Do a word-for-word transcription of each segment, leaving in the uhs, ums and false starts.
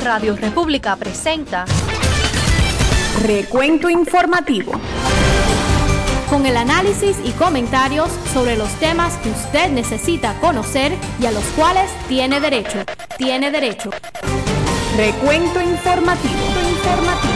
Radio República presenta Recuento Informativo, con el análisis y comentarios sobre los temas que usted necesita conocer y a los cuales tiene derecho. Tiene derecho. Recuento Informativo. Informativo.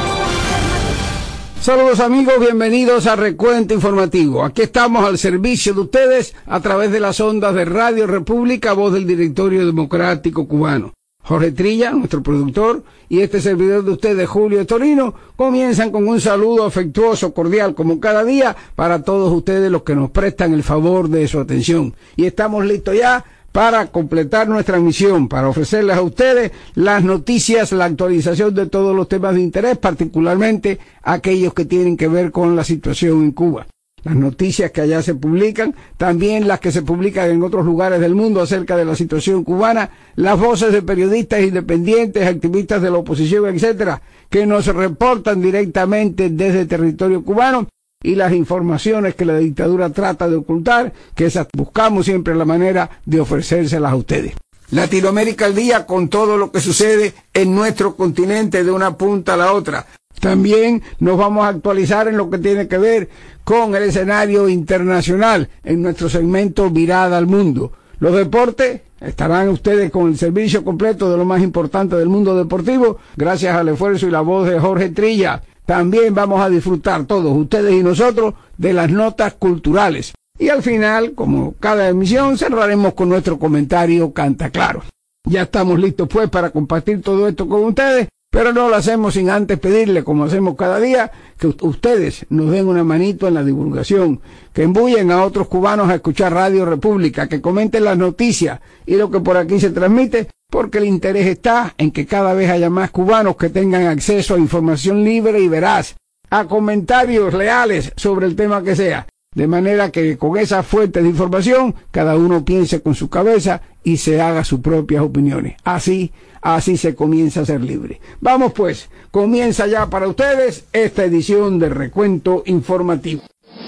Saludos amigos, bienvenidos a Recuento Informativo. Aquí estamos al servicio de ustedes a través de las ondas de Radio República, voz del Directorio Democrático Cubano. Jorge Trilla, nuestro productor, y este servidor de ustedes, Julio Torino, comienzan con un saludo afectuoso, cordial, como cada día, para todos ustedes los que nos prestan el favor de su atención. Y estamos listos ya para completar nuestra misión, para ofrecerles a ustedes las noticias, la actualización de todos los temas de interés, particularmente aquellos que tienen que ver con la situación en Cuba. Las noticias que allá se publican, también las que se publican en otros lugares del mundo acerca de la situación cubana, las voces de periodistas independientes, activistas de la oposición, etcétera, que nos reportan directamente desde el territorio cubano, y las informaciones que la dictadura trata de ocultar, que esas buscamos siempre la manera de ofrecérselas a ustedes. Latinoamérica al día con todo lo que sucede en nuestro continente de una punta a la otra. También nos vamos a actualizar en lo que tiene que ver con el escenario internacional en nuestro segmento Mirada al Mundo. Los deportes, estarán ustedes con el servicio completo de lo más importante del mundo deportivo, gracias al esfuerzo y la voz de Jorge Trilla. También vamos a disfrutar todos ustedes y nosotros de las notas culturales. Y al final, como cada emisión, cerraremos con nuestro comentario Canta Claro. Ya estamos listos pues para compartir todo esto con ustedes, pero no lo hacemos sin antes pedirle, como hacemos cada día, que ustedes nos den una manito en la divulgación, que embullen a otros cubanos a escuchar Radio República, que comenten las noticias y lo que por aquí se transmite, porque el interés está en que cada vez haya más cubanos que tengan acceso a información libre y veraz, a comentarios leales sobre el tema que sea, de manera que con esas fuentes de información cada uno piense con su cabeza y se haga sus propias opiniones. Así, así se comienza a ser libre. Vamos pues, comienza ya para ustedes esta edición de Recuento Informativo.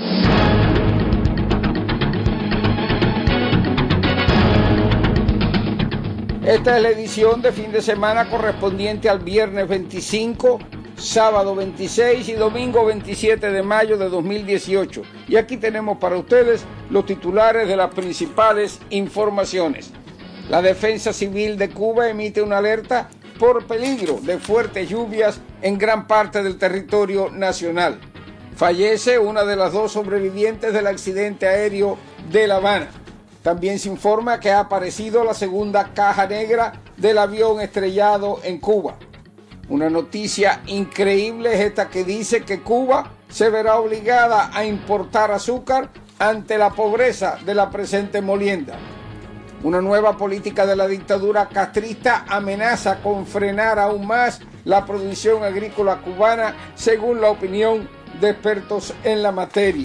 Esta es la edición de fin de semana correspondiente al viernes veinticinco, sábado veintiséis y domingo veintisiete de mayo de dos mil dieciocho. Y aquí tenemos para ustedes los titulares de las principales informaciones. La Defensa Civil de Cuba emite una alerta por peligro de fuertes lluvias en gran parte del territorio nacional. Fallece una de las dos sobrevivientes del accidente aéreo de La Habana. También se informa que ha aparecido la segunda caja negra del avión estrellado en Cuba. Una noticia increíble es esta que dice que Cuba se verá obligada a importar azúcar ante la pobreza de la presente molienda. Una nueva política de la dictadura castrista amenaza con frenar aún más la producción agrícola cubana, según la opinión de expertos en la materia.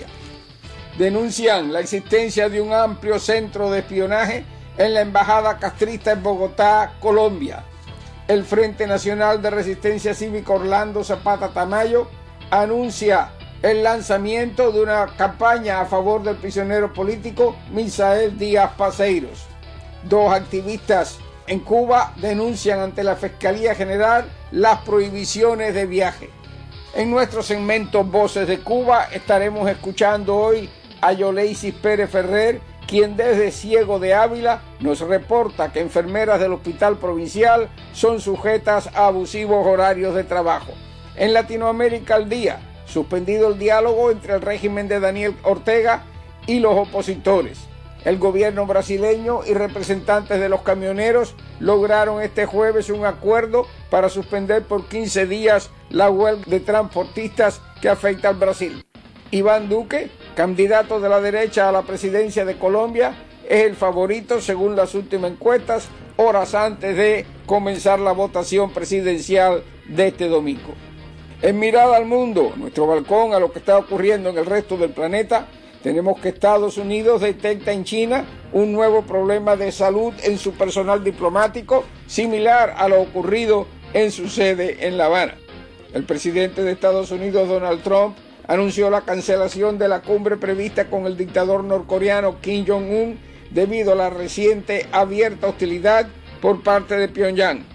Denuncian la existencia de un amplio centro de espionaje en la embajada castrista en Bogotá, Colombia. El Frente Nacional de Resistencia Cívica Orlando Zapata Tamayo anuncia el lanzamiento de una campaña a favor del prisionero político Misael Díaz Paseiros. Dos activistas en Cuba denuncian ante la Fiscalía General las prohibiciones de viaje. En nuestro segmento Voces de Cuba estaremos escuchando hoy a Yoleisis Pérez Ferrer, quien desde Ciego de Ávila nos reporta que enfermeras del Hospital Provincial son sujetas a abusivos horarios de trabajo. En Latinoamérica al día, suspendido el diálogo entre el régimen de Daniel Ortega y los opositores. El gobierno brasileño y representantes de los camioneros lograron este jueves un acuerdo para suspender por quince días la huelga de transportistas que afecta al Brasil. Iván Duque, candidato de la derecha a la presidencia de Colombia, es el favorito según las últimas encuestas, horas antes de comenzar la votación presidencial de este domingo. En Mirada al Mundo, nuestro balcón a lo que está ocurriendo en el resto del planeta, tenemos que Estados Unidos detecta en China un nuevo problema de salud en su personal diplomático, similar a lo ocurrido en su sede en La Habana. El presidente de Estados Unidos, Donald Trump, anunció la cancelación de la cumbre prevista con el dictador norcoreano Kim Jong-un debido a la reciente abierta hostilidad por parte de Pyongyang.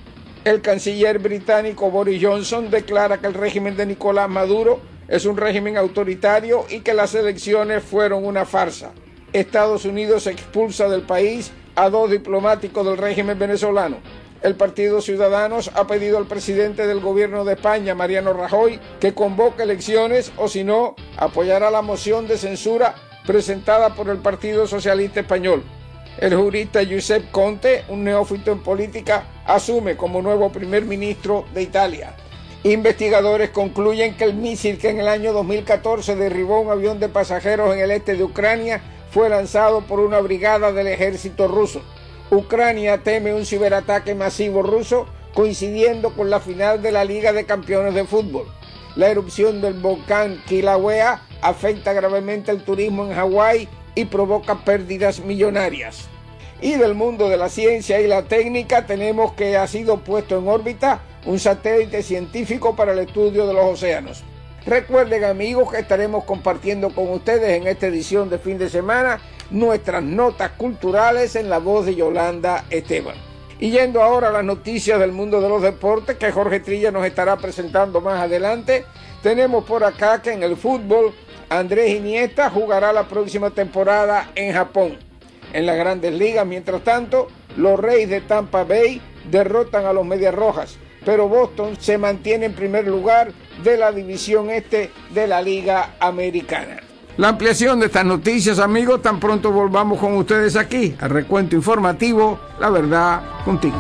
El canciller británico Boris Johnson declara que el régimen de Nicolás Maduro es un régimen autoritario y que las elecciones fueron una farsa. Estados Unidos expulsa del país a dos diplomáticos del régimen venezolano. El Partido Ciudadanos ha pedido al presidente del gobierno de España, Mariano Rajoy, que convoque elecciones o si no, apoyará la moción de censura presentada por el Partido Socialista Español. El jurista Giuseppe Conte, un neófito en política, asume como nuevo primer ministro de Italia. Investigadores concluyen que el misil que en el año dos mil catorce derribó un avión de pasajeros en el este de Ucrania fue lanzado por una brigada del ejército ruso. Ucrania teme un ciberataque masivo ruso coincidiendo con la final de la Liga de Campeones de Fútbol. La erupción del volcán Kilauea afecta gravemente el turismo en Hawái y provoca pérdidas millonarias. Y del mundo de la ciencia y la técnica tenemos que ha sido puesto en órbita un satélite científico para el estudio de los océanos. Recuerden, amigos, que estaremos compartiendo con ustedes en esta edición de fin de semana nuestras notas culturales en la voz de Yolanda Esteban. Y yendo ahora a las noticias del mundo de los deportes que Jorge Trilla nos estará presentando más adelante, tenemos por acá que en el fútbol Andrés Iniesta jugará la próxima temporada en Japón. En las Grandes Ligas, mientras tanto, los Reyes de Tampa Bay derrotan a los Medias Rojas, pero Boston se mantiene en primer lugar de la división este de la Liga Americana. La ampliación de estas noticias, amigos, tan pronto volvamos con ustedes aquí, al recuento informativo, La Verdad Contigo.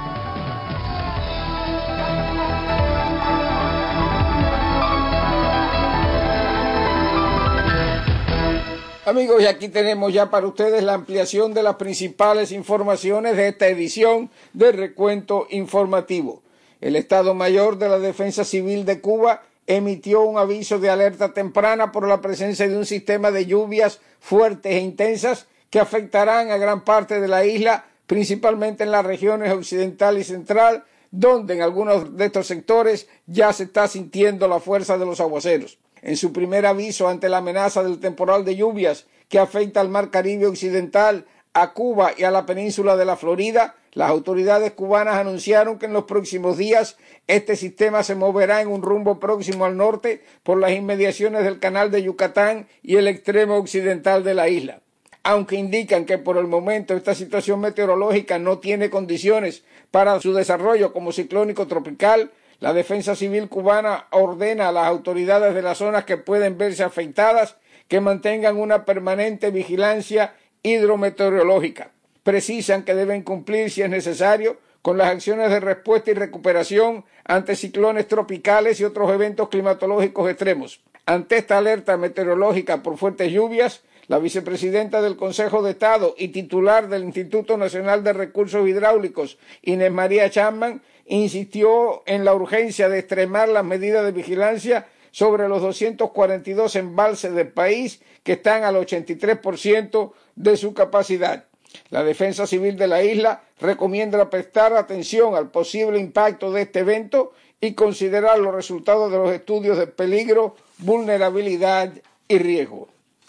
Amigos, y aquí tenemos ya para ustedes la ampliación de las principales informaciones de esta edición de Recuento Informativo. El Estado Mayor de la Defensa Civil de Cuba emitió un aviso de alerta temprana por la presencia de un sistema de lluvias fuertes e intensas que afectarán a gran parte de la isla, principalmente en las regiones occidental y central, donde en algunos de estos sectores ya se está sintiendo la fuerza de los aguaceros. En su primer aviso ante la amenaza del temporal de lluvias que afecta al Mar Caribe Occidental, a Cuba y a la península de la Florida, las autoridades cubanas anunciaron que en los próximos días este sistema se moverá en un rumbo próximo al norte por las inmediaciones del canal de Yucatán y el extremo occidental de la isla. Aunque indican que por el momento esta situación meteorológica no tiene condiciones para su desarrollo como ciclónico tropical, la Defensa Civil cubana ordena a las autoridades de las zonas que pueden verse afectadas que mantengan una permanente vigilancia hidrometeorológica. Precisan que deben cumplir, si es necesario, con las acciones de respuesta y recuperación ante ciclones tropicales y otros eventos climatológicos extremos. Ante esta alerta meteorológica por fuertes lluvias, la vicepresidenta del Consejo de Estado y titular del Instituto Nacional de Recursos Hidráulicos, Inés María Chapman, insistió en la urgencia de extremar las medidas de vigilancia sobre los doscientos cuarenta y dos embalses del país que están al ochenta y tres por ciento de su capacidad. La Defensa Civil de la isla recomienda prestar atención al posible impacto de este evento y considerar los resultados de los estudios de peligro, vulnerabilidad y riesgo.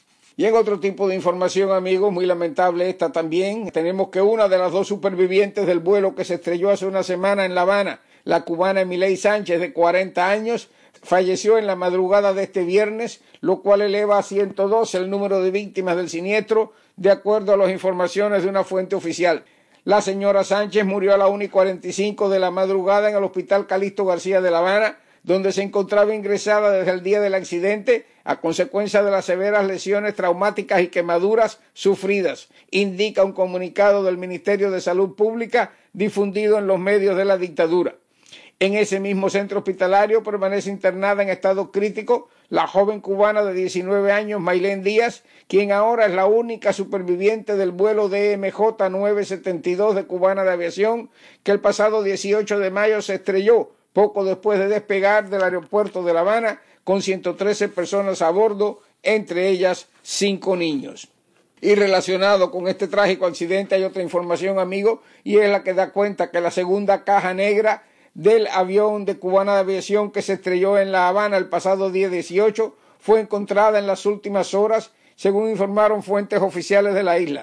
Y en otro tipo de información, amigos, muy lamentable esta también, tenemos que una de las dos supervivientes del vuelo que se estrelló hace una semana en La Habana, la cubana Emilei Sánchez, de cuarenta años, falleció en la madrugada de este viernes, lo cual eleva a ciento doce el número de víctimas del siniestro, de acuerdo a las informaciones de una fuente oficial. La señora Sánchez murió a la una y cuarenta y cinco de la madrugada en el Hospital Calixto García de La Habana, donde se encontraba ingresada desde el día del accidente a consecuencia de las severas lesiones traumáticas y quemaduras sufridas, indica un comunicado del Ministerio de Salud Pública difundido en los medios de la dictadura. En ese mismo centro hospitalario permanece internada en estado crítico la joven cubana de diecinueve años, Maylén Díaz, quien ahora es la única superviviente del vuelo D M J nueve setenta y dos de Cubana de Aviación, que el pasado dieciocho de mayo se estrelló poco después de despegar del aeropuerto de La Habana con ciento trece personas a bordo, entre ellas cinco niños. Y relacionado con este trágico accidente hay otra información, amigo, y es la que da cuenta que la segunda caja negra del avión de Cubana de Aviación que se estrelló en La Habana el pasado día dieciocho fue encontrada en las últimas horas, según informaron fuentes oficiales de la isla.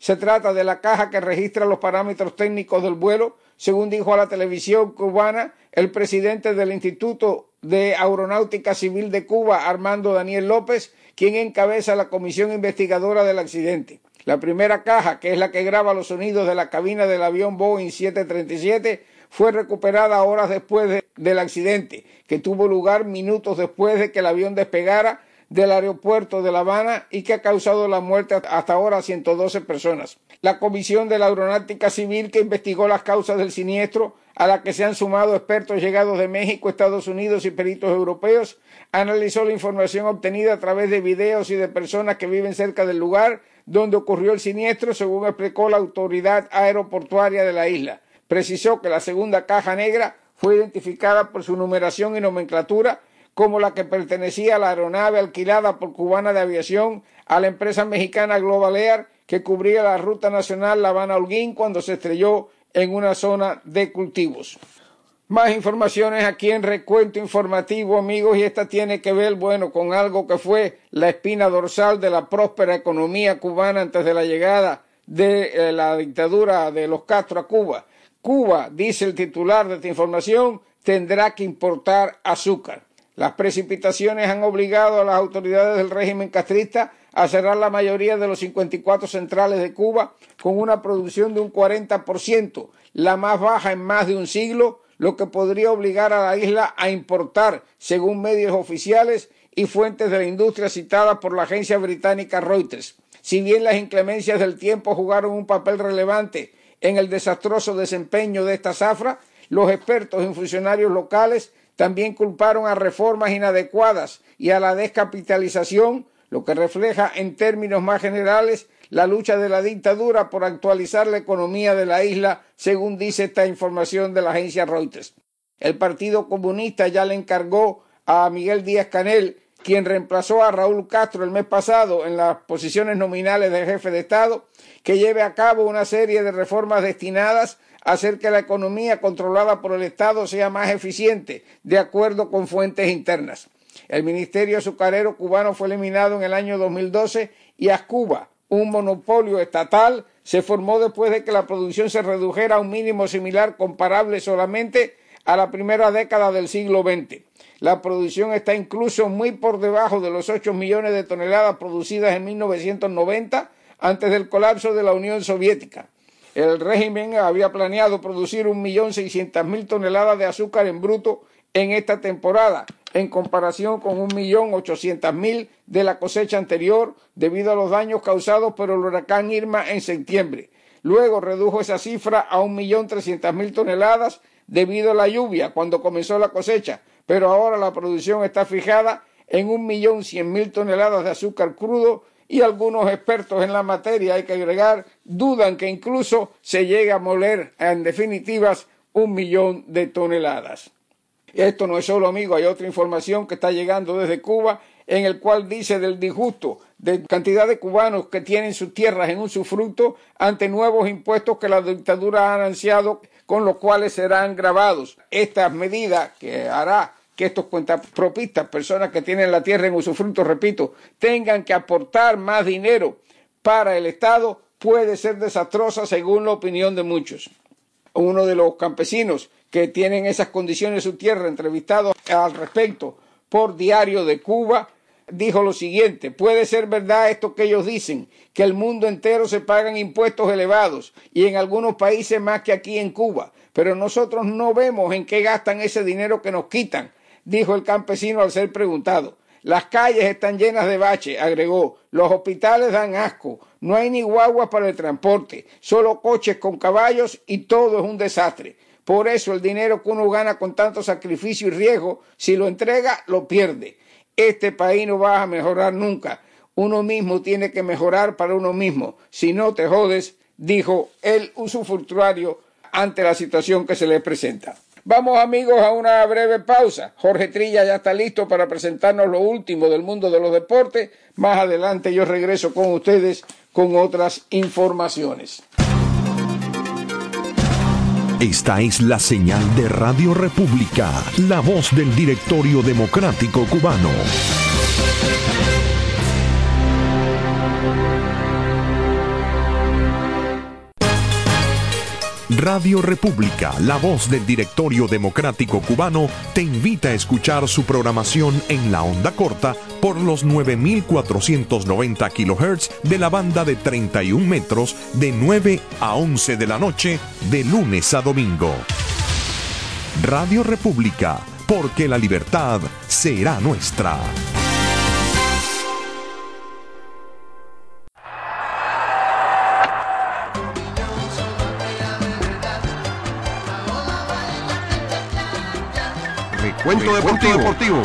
Se trata de la caja que registra los parámetros técnicos del vuelo, según dijo a la televisión cubana el presidente del Instituto de Aeronáutica Civil de Cuba, Armando Daniel López, quien encabeza la comisión investigadora del accidente. La primera caja, que es la que graba los sonidos de la cabina del avión Boeing siete treinta y siete, fue recuperada horas después de, del accidente, que tuvo lugar minutos después de que el avión despegara del aeropuerto de La Habana y que ha causado la muerte hasta ahora a ciento doce personas. La Comisión de la Aeronáutica Civil, que investigó las causas del siniestro, a la que se han sumado expertos llegados de México, Estados Unidos y peritos europeos, analizó la información obtenida a través de videos y de personas que viven cerca del lugar donde ocurrió el siniestro, según explicó la autoridad aeroportuaria de la isla. Precisó que la segunda caja negra fue identificada por su numeración y nomenclatura como la que pertenecía a la aeronave alquilada por Cubana de Aviación a la empresa mexicana Global Air, que cubría la ruta nacional La Habana-Holguín cuando se estrelló en una zona de cultivos. Más informaciones aquí en Recuento Informativo, amigos, y esta tiene que ver, bueno, con algo que fue la espina dorsal de la próspera economía cubana antes de la llegada de eh, la dictadura de los Castro a Cuba. Cuba, dice el titular de esta información, tendrá que importar azúcar. Las precipitaciones han obligado a las autoridades del régimen castrista a cerrar la mayoría de los cincuenta y cuatro centrales de Cuba con una producción de un cuarenta por ciento, la más baja en más de un siglo, lo que podría obligar a la isla a importar, según medios oficiales y fuentes de la industria citadas por la agencia británica Reuters. Si bien las inclemencias del tiempo jugaron un papel relevante en el desastroso desempeño de esta zafra, los expertos y funcionarios locales también culparon a reformas inadecuadas y a la descapitalización, lo que refleja en términos más generales la lucha de la dictadura por actualizar la economía de la isla, según dice esta información de la agencia Reuters. El Partido Comunista ya le encargó a Miguel Díaz-Canel, quien reemplazó a Raúl Castro el mes pasado en las posiciones nominales de jefe de Estado, que lleve a cabo una serie de reformas destinadas a hacer que la economía controlada por el Estado sea más eficiente, de acuerdo con fuentes internas. El Ministerio Azucarero cubano fue eliminado en el año dos mil doce y Ascuba, un monopolio estatal, se formó después de que la producción se redujera a un mínimo similar comparable solamente a la primera década del siglo veinte. La producción está incluso muy por debajo de los ocho millones de toneladas producidas en mil novecientos noventa, antes del colapso de la Unión Soviética. El régimen había planeado producir un millón seiscientas mil toneladas de azúcar en bruto en esta temporada, en comparación con un millón ochocientas mil de la cosecha anterior, debido a los daños causados por el huracán Irma en septiembre. Luego redujo esa cifra a un millón trescientas mil toneladas debido a la lluvia cuando comenzó la cosecha, pero ahora la producción está fijada en un millón cien mil toneladas de azúcar crudo, y algunos expertos en la materia, hay que agregar, dudan que incluso se llegue a moler en definitivas un millón de toneladas. Esto no es solo, amigo, hay otra información que está llegando desde Cuba, en el cual dice del disgusto de cantidad de cubanos que tienen sus tierras en usufructo ante nuevos impuestos que la dictadura ha anunciado, con los cuales serán gravados. Estas medidas que hará que estos cuentapropistas, personas que tienen la tierra en usufructo, repito, tengan que aportar más dinero para el Estado, puede ser desastrosa según la opinión de muchos. Uno de los campesinos que tienen esas condiciones en su tierra, entrevistado al respecto por Diario de Cuba, dijo lo siguiente: puede ser verdad esto que ellos dicen, que el mundo entero se pagan impuestos elevados y en algunos países más que aquí en Cuba, pero nosotros no vemos en qué gastan ese dinero que nos quitan, dijo el campesino al ser preguntado. Las calles están llenas de baches, agregó, los hospitales dan asco, no hay ni guaguas para el transporte, solo coches con caballos y todo es un desastre. Por eso el dinero que uno gana con tanto sacrificio y riesgo, si lo entrega, lo pierde. Este país no va a mejorar nunca. Uno mismo tiene que mejorar para uno mismo. Si no te jodes, dijo el usufructuario ante la situación que se le presenta. Vamos, amigos, a una breve pausa. Jorge Trilla ya está listo para presentarnos lo último del mundo de los deportes. Más adelante yo regreso con ustedes con otras informaciones. Esta es la señal de Radio República, la voz del Directorio Democrático Cubano. Radio República, la voz del Directorio Democrático Cubano, te invita a escuchar su programación en la onda corta por los nueve mil cuatrocientos noventa kilohertz de la banda de treinta y un metros de nueve a once de la noche de lunes a domingo. Radio República, porque la libertad será nuestra. Recuento deportivo. deportivo.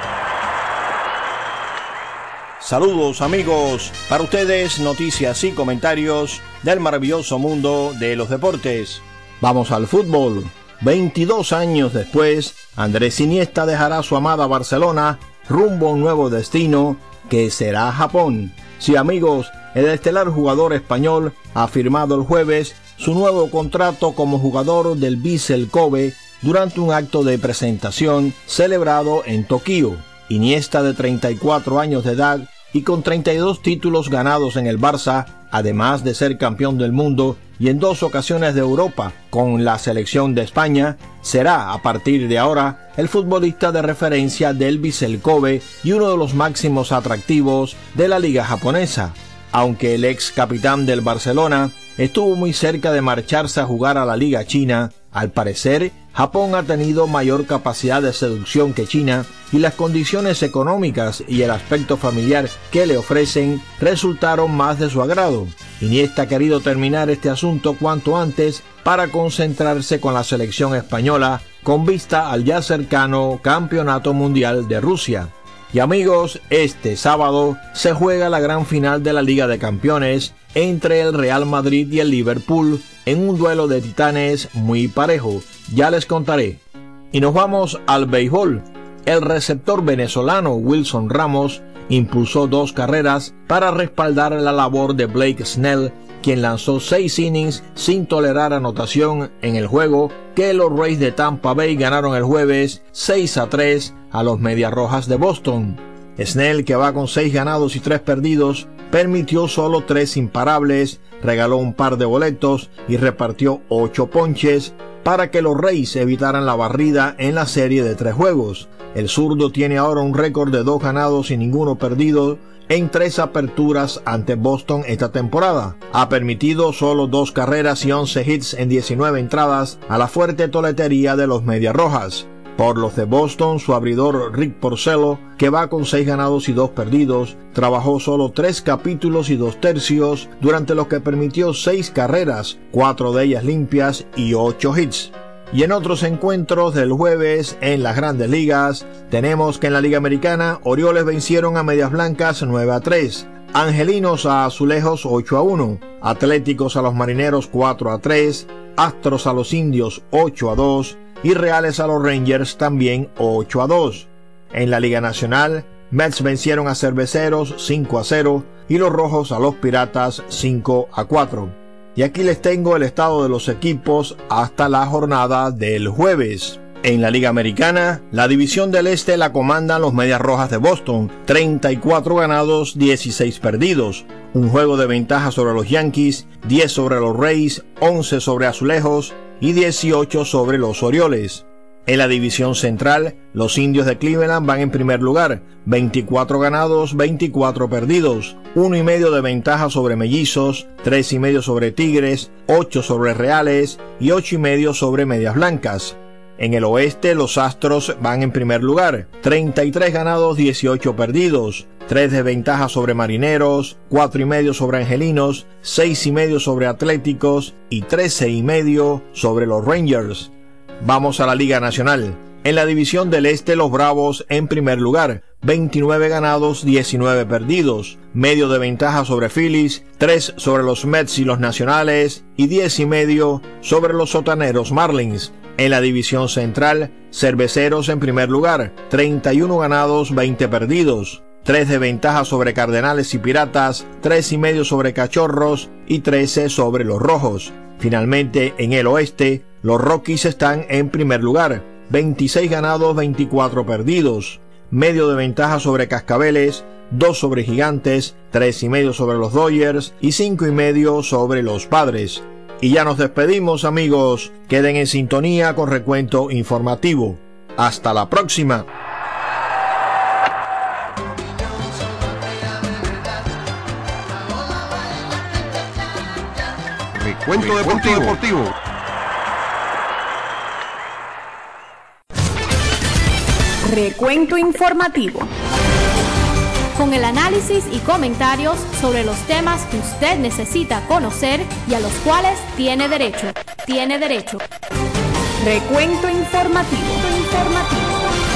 Saludos amigos, para ustedes noticias y comentarios del maravilloso mundo de los deportes. Vamos al fútbol. veintidós años después, Andrés Iniesta dejará su amada Barcelona rumbo a un nuevo destino que será Japón. Sí amigos, el estelar jugador español ha firmado el jueves su nuevo contrato como jugador del Vissel Kobe durante un acto de presentación celebrado en Tokio. Iniesta, de treinta y cuatro años de edad y con treinta y dos títulos ganados en el Barça, además de ser campeón del mundo y en dos ocasiones de Europa con la selección de España, será a partir de ahora el futbolista de referencia del Vissel Kobe y uno de los máximos atractivos de la liga japonesa. Aunque el ex capitán del Barcelona estuvo muy cerca de marcharse a jugar a la liga china, al parecer Japón ha tenido mayor capacidad de seducción que China y las condiciones económicas y el aspecto familiar que le ofrecen resultaron más de su agrado. Iniesta ha querido terminar este asunto cuanto antes para concentrarse con la selección española con vista al ya cercano Campeonato Mundial de Rusia. Y amigos, este sábado se juega la gran final de la Liga de Campeones entre el Real Madrid y el Liverpool en un duelo de titanes muy parejo. Ya les contaré. Y nos vamos al béisbol. El receptor venezolano Wilson Ramos impulsó dos carreras para respaldar la labor de Blake Snell, quien lanzó seis innings sin tolerar anotación en el juego que los Rays de Tampa Bay ganaron el jueves seis a tres a los Medias Rojas de Boston. Snell, que va con seis ganados y tres perdidos, permitió solo tres imparables, regaló un par de boletos y repartió ocho ponches para que los Rays evitaran la barrida en la serie de tres juegos. El zurdo tiene ahora un récord de dos ganados y ninguno perdido en tres aperturas ante Boston esta temporada. Ha permitido solo dos carreras y once hits en diecinueve entradas a la fuerte toletería de los Medias Rojas. Por los de Boston, su abridor Rick Porcello, que va con seis ganados y dos perdidos, trabajó solo tres capítulos y dos tercios, durante los que permitió seis carreras, cuatro de ellas limpias y ocho hits. Y en otros encuentros del jueves en las Grandes Ligas, tenemos que en la Liga Americana, Orioles vencieron a Medias Blancas nueve a tres, Angelinos a Azulejos ocho a uno, Atléticos a los Marineros cuatro a tres, Astros a los Indios ocho a dos y Reales a los Rangers también ocho a dos. En la Liga Nacional, Mets vencieron a Cerveceros cinco a cero y los Rojos a los Piratas cinco a cuatro. Y aquí les tengo el estado de los equipos hasta la jornada del jueves. En la Liga Americana, la división del Este la comandan los Medias Rojas de Boston, treinta y cuatro ganados, dieciséis perdidos, un juego de ventaja sobre los Yankees, diez sobre los Rays, once sobre Azulejos y dieciocho sobre los Orioles. En la división central, los Indios de Cleveland van en primer lugar, veinticuatro ganados, veinticuatro perdidos, uno y medio de ventaja sobre Mellizos, tres y medio sobre Tigres, ocho sobre Reales y ocho y medio sobre Medias Blancas. En el oeste, los Astros van en primer lugar, treinta y tres ganados, dieciocho perdidos, tres de ventaja sobre Marineros, cuatro y medio sobre Angelinos, seis y medio sobre Atléticos y trece y medio sobre los Rangers. Vamos a la Liga Nacional. En la división del Este, los Bravos en primer lugar, veintinueve ganados, diecinueve perdidos, medio de ventaja sobre Phillies, tres sobre los Mets y los Nacionales y diez y medio sobre los Sotaneros Marlins. En la división central, Cerveceros en primer lugar, treinta y uno ganados, veinte perdidos, tres de ventaja sobre Cardenales y Piratas, tres y medio sobre Cachorros y trece sobre los Rojos. Finalmente, en el oeste, los Rockies están en primer lugar, veintiséis ganados, veinticuatro perdidos, medio de ventaja sobre Cascabeles, dos sobre Gigantes, tres y medio sobre los Dodgers y cinco y medio sobre los Padres. Y ya nos despedimos, amigos. Queden en sintonía con Recuento Informativo. Hasta la próxima. Recuento deportivo. deportivo. Recuento informativo. Con el análisis y comentarios sobre los temas que usted necesita conocer y a los cuales tiene derecho. Tiene derecho. Recuento informativo. Informativo.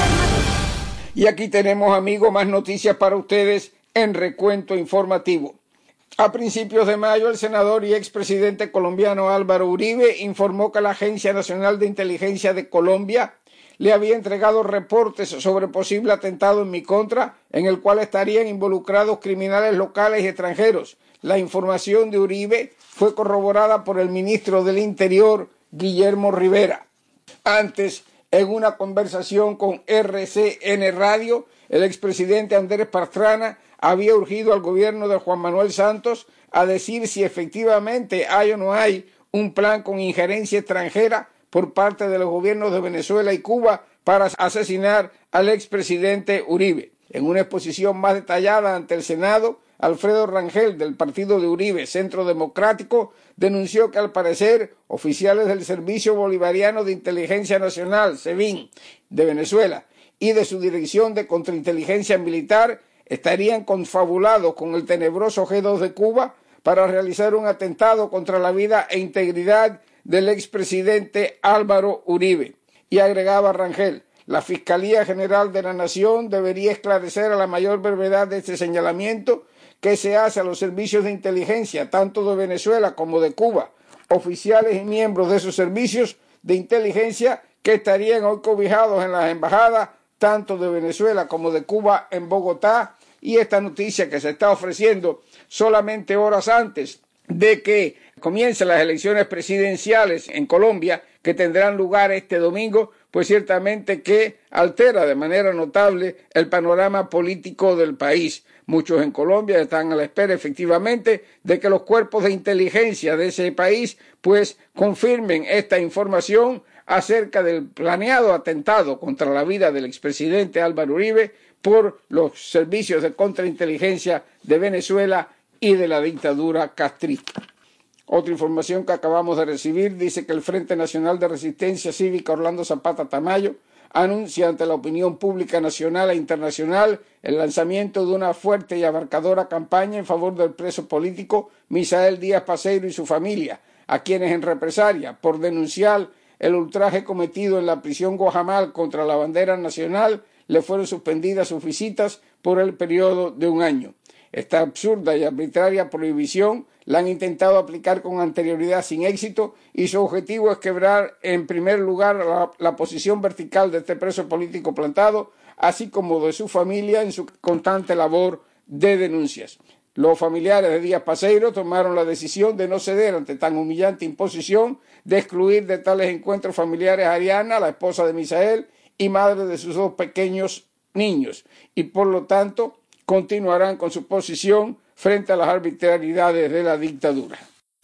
Y aquí tenemos, amigos, más noticias para ustedes en Recuento Informativo. A principios de mayo, el senador y expresidente colombiano Álvaro Uribe informó que la Agencia Nacional de Inteligencia de Colombia le había entregado reportes sobre posible atentado en mi contra, en el cual estarían involucrados criminales locales y extranjeros. La información de Uribe fue corroborada por el ministro del Interior, Guillermo Rivera. Antes, en una conversación con R C N Radio, el expresidente Andrés Pastrana había urgido al gobierno de Juan Manuel Santos a decir si efectivamente hay o no hay un plan con injerencia extranjera por parte de los gobiernos de Venezuela y Cuba para asesinar al expresidente Uribe. En una exposición más detallada ante el Senado, Alfredo Rangel, del partido de Uribe, Centro Democrático, denunció que al parecer oficiales del Servicio Bolivariano de Inteligencia Nacional, SEBIN, de Venezuela, y de su Dirección de Contrainteligencia Militar estarían confabulados con el tenebroso G dos de Cuba para realizar un atentado contra la vida e integridad del expresidente Álvaro Uribe. Y agregaba Rangel, la Fiscalía General de la Nación debería esclarecer a la mayor brevedad de este señalamiento que se hace a los servicios de inteligencia, tanto de Venezuela como de Cuba, oficiales y miembros de esos servicios de inteligencia que estarían hoy cobijados en las embajadas, tanto de Venezuela como de Cuba en Bogotá, y esta noticia que se está ofreciendo solamente horas antes de que comiencen las elecciones presidenciales en Colombia, que tendrán lugar este domingo, pues ciertamente que altera de manera notable el panorama político del país. Muchos en Colombia están a la espera efectivamente de que los cuerpos de inteligencia de ese país pues confirmen esta información acerca del planeado atentado contra la vida del expresidente Álvaro Uribe por los servicios de contrainteligencia de Venezuela y de la dictadura castrista. Otra información que acabamos de recibir dice que el Frente Nacional de Resistencia Cívica Orlando Zapata Tamayo anuncia ante la opinión pública nacional e internacional el lanzamiento de una fuerte y abarcadora campaña en favor del preso político Misael Díaz Paceiro y su familia, a quienes en represalia por denunciar el ultraje cometido en la prisión Guajamal contra la bandera nacional le fueron suspendidas sus visitas por el periodo de un año. Esta absurda y arbitraria prohibición la han intentado aplicar con anterioridad sin éxito y su objetivo es quebrar en primer lugar la, la posición vertical de este preso político plantado, así como de su familia en su constante labor de denuncias. Los familiares de Díaz Paceiro tomaron la decisión de no ceder ante tan humillante imposición, de excluir de tales encuentros familiares a Ariana, la esposa de Misael, y madre de sus dos pequeños niños, y por lo tanto continuarán con su posición frente a las arbitrariedades de la dictadura.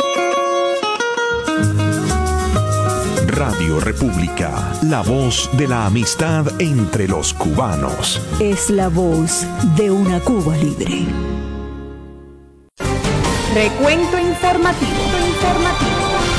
Radio República, la voz de la amistad entre los cubanos. Es la voz de una Cuba libre. Recuento informativo. Informativo.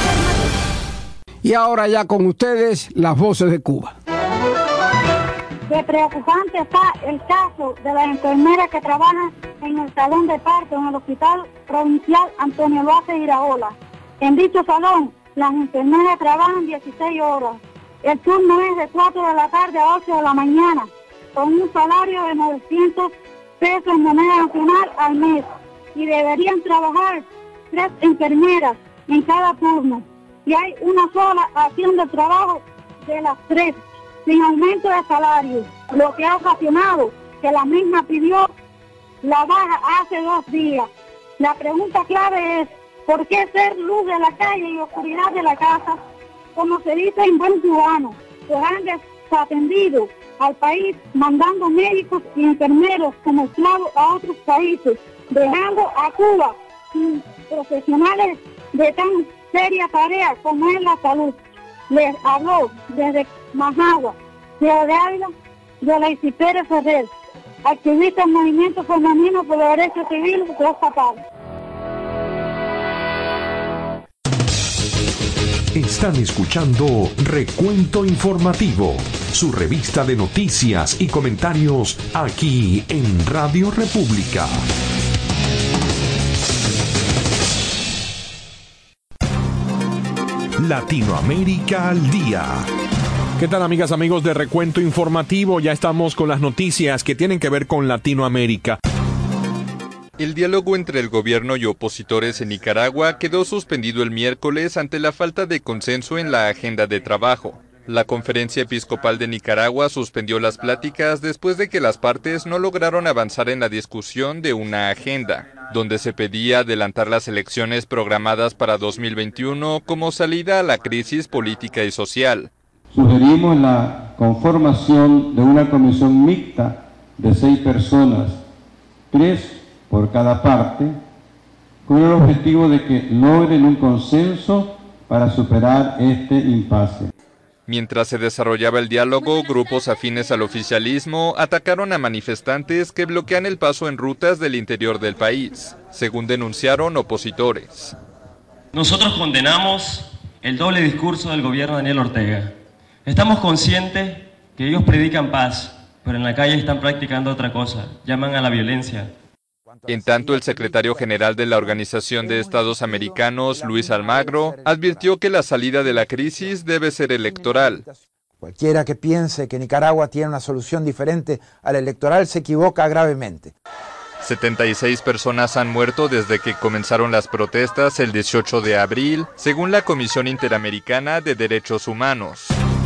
Y ahora ya con ustedes, las voces de Cuba. Qué preocupante está el caso de las enfermeras que trabajan en el salón de parto en el Hospital Provincial Antonio Luace Iraola. En dicho salón, las enfermeras trabajan dieciséis horas. El turno es de cuatro de la tarde a ocho de la mañana, con un salario de novecientos pesos en moneda nacional al mes. Y deberían trabajar tres enfermeras en cada turno. Y hay una sola haciendo el trabajo de las tres, sin aumento de salario, lo que ha ocasionado que la misma pidió la baja hace dos días. La pregunta clave es, ¿por qué ser luz de la calle y oscuridad de la casa? Como se dice en buen cubano, pues han desatendido al país mandando médicos y enfermeros como esclavos a otros países, dejando a Cuba sin profesionales de tan seria tarea como es la salud. Les habló desde Majagua, Ciudad de Ávila, de la Isipere Ferrer, activista del movimiento femenino por los derechos civiles de los zapatos. Están escuchando Recuento Informativo, su revista de noticias y comentarios aquí en Radio República. Latinoamérica al día. ¿Qué tal, amigas, amigos de Recuento Informativo? Ya estamos con las noticias que tienen que ver con Latinoamérica. El diálogo entre el gobierno y opositores en Nicaragua quedó suspendido el miércoles ante la falta de consenso en la agenda de trabajo. La Conferencia Episcopal de Nicaragua suspendió las pláticas después de que las partes no lograron avanzar en la discusión de una agenda, donde se pedía adelantar las elecciones programadas para dos mil veintiuno como salida a la crisis política y social. Sugerimos la conformación de una comisión mixta de seis personas, tres por cada parte, con el objetivo de que logren un consenso para superar este impasse. Mientras se desarrollaba el diálogo, grupos afines al oficialismo atacaron a manifestantes que bloquean el paso en rutas del interior del país, según denunciaron opositores. Nosotros condenamos el doble discurso del gobierno de Daniel Ortega. Estamos conscientes que ellos predican paz, pero en la calle están practicando otra cosa, llaman a la violencia. En tanto, el secretario general de la Organización de Estados Americanos, Luis Almagro, advirtió que la salida de la crisis debe ser electoral. Cualquiera que piense que Nicaragua tiene una solución diferente a la electoral se equivoca gravemente. setenta y seis personas han muerto desde que comenzaron las protestas el dieciocho de abril, según la Comisión Interamericana de Derechos Humanos.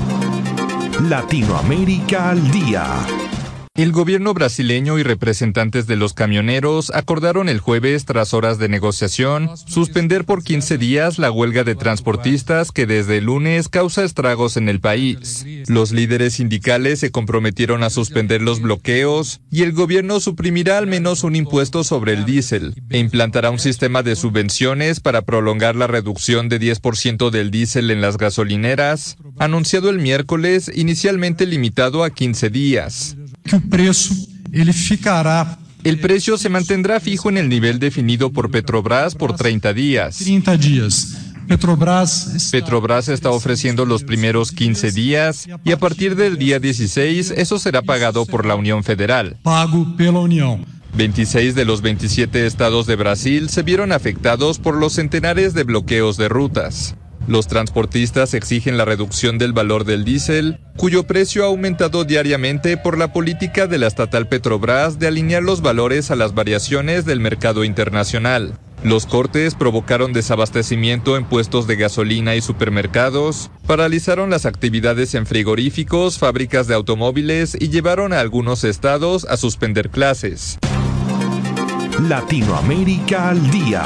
Latinoamérica al día. El gobierno brasileño y representantes de los camioneros acordaron el jueves, tras horas de negociación, suspender por quince días la huelga de transportistas que desde el lunes causa estragos en el país. Los líderes sindicales se comprometieron a suspender los bloqueos y el gobierno suprimirá al menos un impuesto sobre el diésel e implantará un sistema de subvenciones para prolongar la reducción de diez por ciento del diésel en las gasolineras, anunciado el miércoles, inicialmente limitado a quince días. Que o preço ele ficará. El precio se mantendrá fijo en el nivel definido por Petrobras por treinta días. treinta días. Petrobras está... Petrobras está ofreciendo los primeros quince días y a partir del día dieciséis eso será pagado por la Unión Federal. Pago pela União. veintiséis de los veintisiete estados de Brasil se vieron afectados por los centenares de bloqueos de rutas. Los transportistas exigen la reducción del valor del diésel, cuyo precio ha aumentado diariamente por la política de la estatal Petrobras de alinear los valores a las variaciones del mercado internacional. Los cortes provocaron desabastecimiento en puestos de gasolina y supermercados, paralizaron las actividades en frigoríficos, fábricas de automóviles y llevaron a algunos estados a suspender clases. Latinoamérica al día.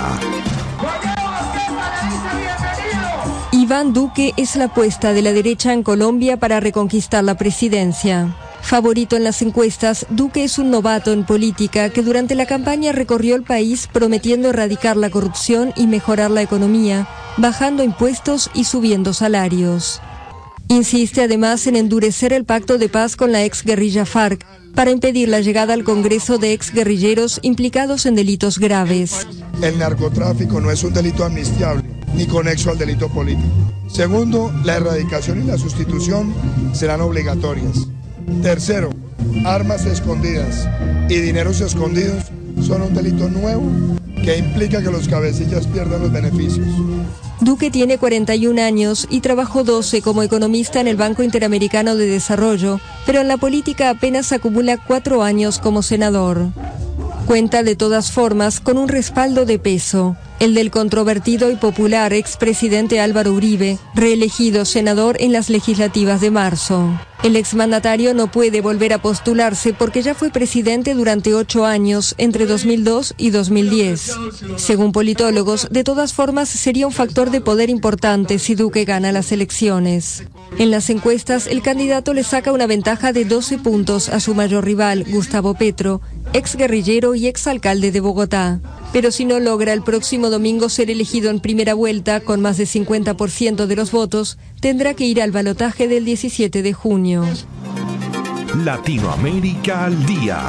Iván Duque es la apuesta de la derecha en Colombia para reconquistar la presidencia. Favorito en las encuestas, Duque es un novato en política que durante la campaña recorrió el país prometiendo erradicar la corrupción y mejorar la economía, bajando impuestos y subiendo salarios. Insiste además en endurecer el pacto de paz con la exguerrilla FARC para impedir la llegada al Congreso de exguerrilleros implicados en delitos graves. El narcotráfico no es un delito amnistiable ni conexo al delito político. Segundo, la erradicación y la sustitución serán obligatorias. Tercero, armas escondidas y dineros escondidos son un delito nuevo que implica que los cabecillas pierdan los beneficios. Duque tiene cuarenta y un años y trabajó doce como economista en el Banco Interamericano de Desarrollo, pero en la política apenas acumula cuatro años como senador. Cuenta de todas formas con un respaldo de peso, el del controvertido y popular expresidente Álvaro Uribe, reelegido senador en las legislativas de marzo. El exmandatario no puede volver a postularse porque ya fue presidente durante ocho años, entre dos mil dos y dos mil diez. Según politólogos, de todas formas sería un factor de poder importante si Duque gana las elecciones. En las encuestas, el candidato le saca una ventaja de doce puntos a su mayor rival, Gustavo Petro, exguerrillero y exalcalde de Bogotá. Pero si no logra el próximo domingo ser elegido en primera vuelta con más de cincuenta por ciento de los votos, tendrá que ir al balotaje del diecisiete de junio. Latinoamérica al día.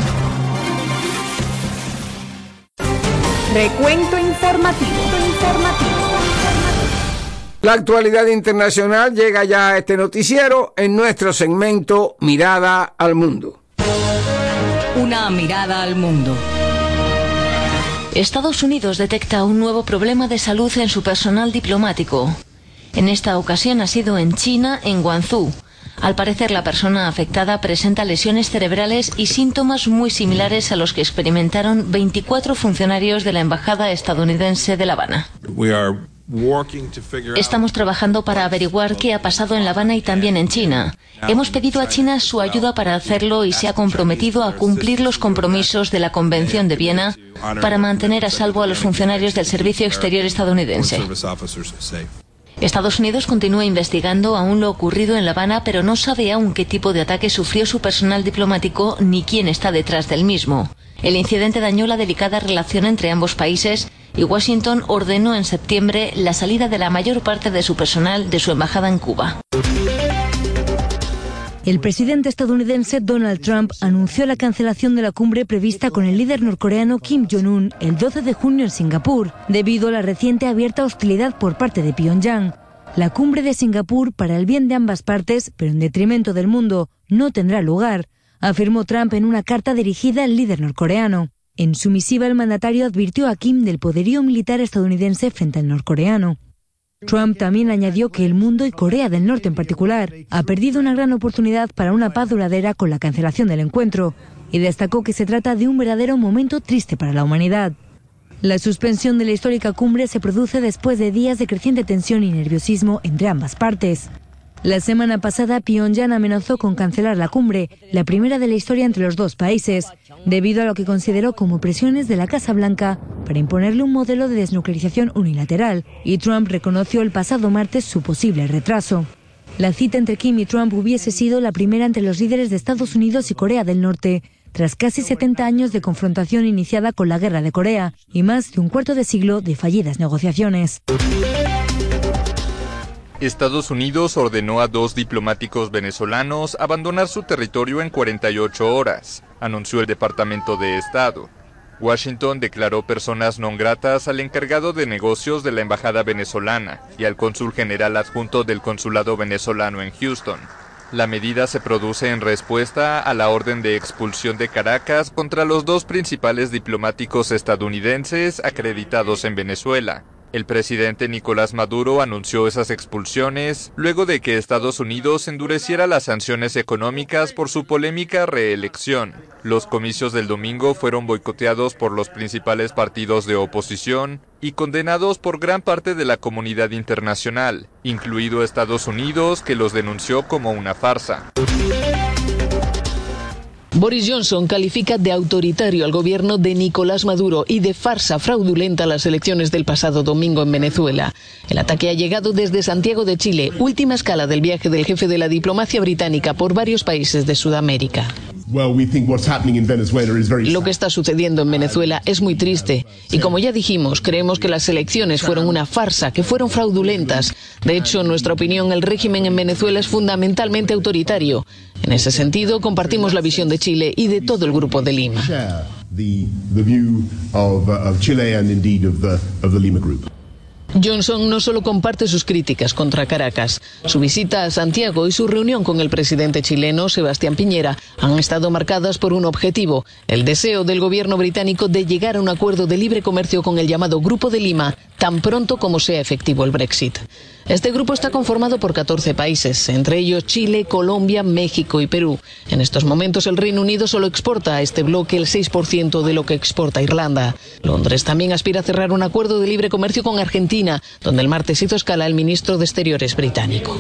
Recuento informativo. informativo. La actualidad internacional llega ya a este noticiero en nuestro segmento Mirada al Mundo. Una mirada al mundo. Estados Unidos detecta un nuevo problema de salud en su personal diplomático. En esta ocasión ha sido en China, en Guangzhou. Al parecer, la persona afectada presenta lesiones cerebrales y síntomas muy similares a los que experimentaron veinticuatro funcionarios de la Embajada estadounidense de La Habana. Estamos trabajando para averiguar qué ha pasado en La Habana y también en China. Hemos pedido a China su ayuda para hacerlo y se ha comprometido a cumplir los compromisos de la Convención de Viena para mantener a salvo a los funcionarios del Servicio Exterior estadounidense. Estados Unidos continúa investigando aún lo ocurrido en La Habana, pero no sabe aún qué tipo de ataque sufrió su personal diplomático ni quién está detrás del mismo. El incidente dañó la delicada relación entre ambos países y Washington ordenó en septiembre la salida de la mayor parte de su personal de su embajada en Cuba. El presidente estadounidense Donald Trump anunció la cancelación de la cumbre prevista con el líder norcoreano Kim Jong-un el doce de junio en Singapur, debido a la reciente abierta hostilidad por parte de Pyongyang. La cumbre de Singapur, para el bien de ambas partes, pero en detrimento del mundo, no tendrá lugar, afirmó Trump en una carta dirigida al líder norcoreano. En su misiva, el mandatario advirtió a Kim del poderío militar estadounidense frente al norcoreano. Trump también añadió que el mundo, y Corea del Norte en particular, ha perdido una gran oportunidad para una paz duradera con la cancelación del encuentro, y destacó que se trata de un verdadero momento triste para la humanidad. La suspensión de la histórica cumbre se produce después de días de creciente tensión y nerviosismo entre ambas partes. La semana pasada, Pyongyang amenazó con cancelar la cumbre, la primera de la historia entre los dos países, debido a lo que consideró como presiones de la Casa Blanca para imponerle un modelo de desnuclearización unilateral, y Trump reconoció el pasado martes su posible retraso. La cita entre Kim y Trump hubiese sido la primera entre los líderes de Estados Unidos y Corea del Norte, tras casi setenta años de confrontación iniciada con la Guerra de Corea y más de un cuarto de siglo de fallidas negociaciones. Estados Unidos ordenó a dos diplomáticos venezolanos abandonar su territorio en cuarenta y ocho horas, anunció el Departamento de Estado. Washington declaró personas non gratas al encargado de negocios de la embajada venezolana y al cónsul general adjunto del consulado venezolano en Houston. La medida se produce en respuesta a la orden de expulsión de Caracas contra los dos principales diplomáticos estadounidenses acreditados en Venezuela. El presidente Nicolás Maduro anunció esas expulsiones luego de que Estados Unidos endureciera las sanciones económicas por su polémica reelección. Los comicios del domingo fueron boicoteados por los principales partidos de oposición y condenados por gran parte de la comunidad internacional, incluido Estados Unidos, que los denunció como una farsa. Boris Johnson califica de autoritario al gobierno de Nicolás Maduro y de farsa fraudulenta las elecciones del pasado domingo en Venezuela. El ataque ha llegado desde Santiago de Chile, última escala del viaje del jefe de la diplomacia británica por varios países de Sudamérica. Lo que está sucediendo en Venezuela es muy triste y, como ya dijimos, creemos que las elecciones fueron una farsa, que fueron fraudulentas. De hecho, en nuestra opinión, el régimen en Venezuela es fundamentalmente autoritario. En ese sentido, compartimos la visión de Chile y de todo el Grupo de Lima. Johnson no solo comparte sus críticas contra Caracas, su visita a Santiago y su reunión con el presidente chileno Sebastián Piñera han estado marcadas por un objetivo, el deseo del gobierno británico de llegar a un acuerdo de libre comercio con el llamado Grupo de Lima tan pronto como sea efectivo el Brexit. Este grupo está conformado por catorce países, entre ellos Chile, Colombia, México y Perú. En estos momentos el Reino Unido solo exporta a este bloque el seis por ciento de lo que exporta Irlanda. Londres también aspira a cerrar un acuerdo de libre comercio con Argentina, donde el martes hizo escala el ministro de Exteriores británico.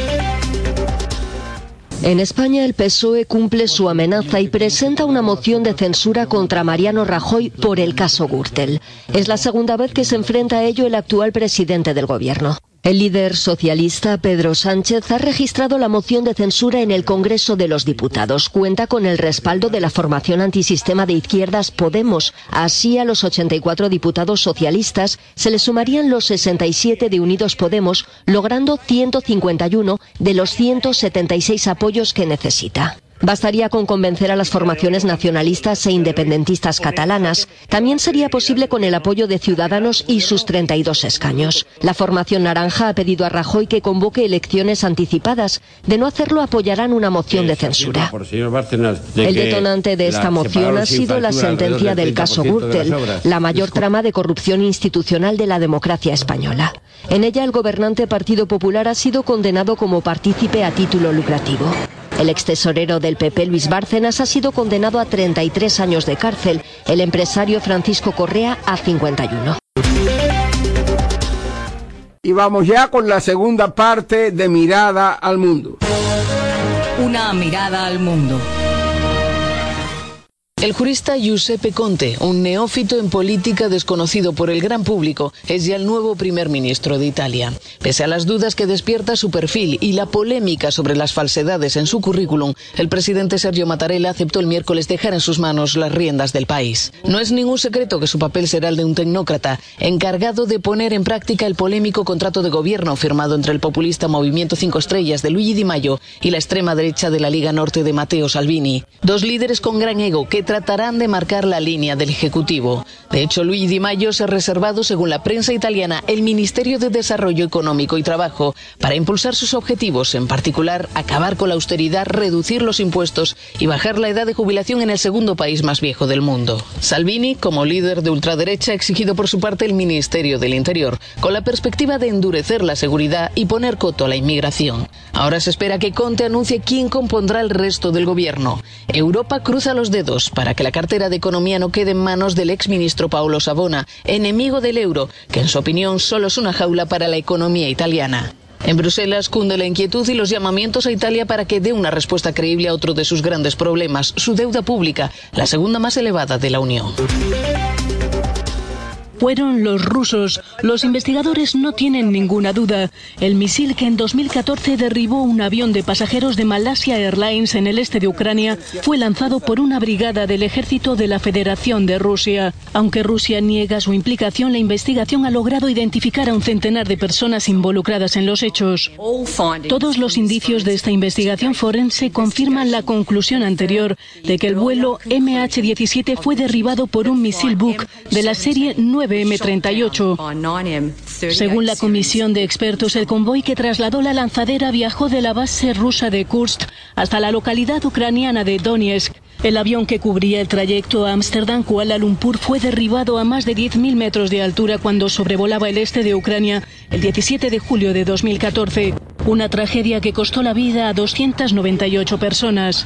En España, el P S O E cumple su amenaza y presenta una moción de censura contra Mariano Rajoy por el caso Gürtel. Es la segunda vez que se enfrenta a ello el actual presidente del gobierno. El líder socialista Pedro Sánchez ha registrado la moción de censura en el Congreso de los Diputados. Cuenta con el respaldo de la formación antisistema de izquierdas Podemos. Así, a los ochenta y cuatro diputados socialistas se les sumarían los sesenta y siete de Unidos Podemos, logrando ciento cincuenta y uno de los ciento setenta y seis apoyos que necesita. Bastaría con convencer a las formaciones nacionalistas e independentistas catalanas. También sería posible con el apoyo de Ciudadanos y sus treinta y dos escaños. La formación naranja ha pedido a Rajoy que convoque elecciones anticipadas. De no hacerlo, apoyarán una moción de censura. El detonante de esta moción ha sido la sentencia del caso Gürtel, la mayor trama de corrupción institucional de la democracia española. En ella, el gobernante Partido Popular ha sido condenado como partícipe a título lucrativo. El extesorero del P P, Luis Bárcenas, ha sido condenado a treinta y tres años de cárcel, el empresario Francisco Correa a cincuenta y uno. Y vamos ya con la segunda parte de Mirada al Mundo. Una mirada al mundo. El jurista Giuseppe Conte, un neófito en política desconocido por el gran público, es ya el nuevo primer ministro de Italia. Pese a las dudas que despierta su perfil y la polémica sobre las falsedades en su currículum, el presidente Sergio Mattarella aceptó el miércoles dejar en sus manos las riendas del país. No es ningún secreto que su papel será el de un tecnócrata, encargado de poner en práctica el polémico contrato de gobierno firmado entre el populista Movimiento Cinco Estrellas de Luigi Di Maio y la extrema derecha de la Liga Norte de Matteo Salvini. Dos líderes con gran ego que tratarán de marcar la línea del Ejecutivo. De hecho, Luigi Di Maio se ha reservado, según la prensa italiana, el Ministerio de Desarrollo Económico y Trabajo para impulsar sus objetivos, en particular, acabar con la austeridad, reducir los impuestos y bajar la edad de jubilación en el segundo país más viejo del mundo. Salvini, como líder de ultraderecha, ha exigido por su parte el Ministerio del Interior, con la perspectiva de endurecer la seguridad y poner coto a la inmigración. Ahora se espera que Conte anuncie quién compondrá el resto del gobierno. Europa cruza los dedos para que la cartera de Economía no quede en manos del exministro Paolo Savona, enemigo del euro, que en su opinión solo es una jaula para la economía italiana. En Bruselas cunde la inquietud y los llamamientos a Italia para que dé una respuesta creíble a otro de sus grandes problemas, su deuda pública, la segunda más elevada de la Unión. Fueron los rusos. Los investigadores no tienen ninguna duda. El misil que en dos mil catorce derribó un avión de pasajeros de Malaysia Airlines en el este de Ucrania fue lanzado por una brigada del ejército de la Federación de Rusia. Aunque Rusia niega su implicación, la investigación ha logrado identificar a un centenar de personas involucradas en los hechos. Todos los indicios de esta investigación forense confirman la conclusión anterior de que el vuelo M H diecisiete fue derribado por un misil Buk de la serie nueve M treinta y ocho. Según la comisión de expertos, el convoy que trasladó la lanzadera viajó de la base rusa de Kursk hasta la localidad ucraniana de Donetsk. El avión que cubría el trayecto a Ámsterdam-Kuala Lumpur fue derribado a más de diez mil metros de altura cuando sobrevolaba el este de Ucrania el diecisiete de julio de dos mil catorce. Una tragedia que costó la vida a doscientas noventa y ocho personas.